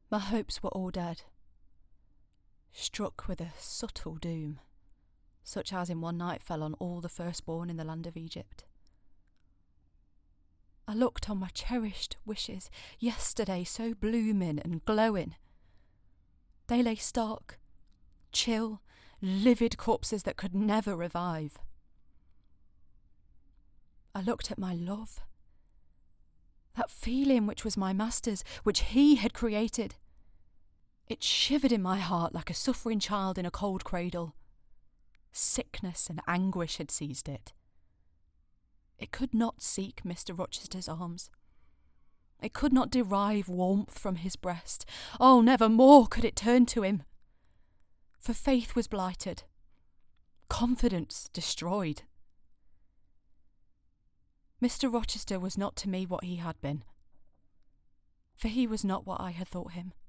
My hopes were all dead, struck with a subtle doom, such as in one night fell on all the firstborn in the land of Egypt. I looked on my cherished wishes, yesterday so blooming and glowing. They lay stark, chill, livid corpses that could never revive. I looked at my love, that feeling which was my master's, which he had created. It shivered in my heart like a suffering child in a cold cradle. Sickness and anguish had seized it. It could not seek Mr. Rochester's arms. It could not derive warmth from his breast. Oh, never more could it turn to him. For faith was blighted, confidence destroyed. Mr. Rochester was not to me what he had been, for he was not what I had thought him.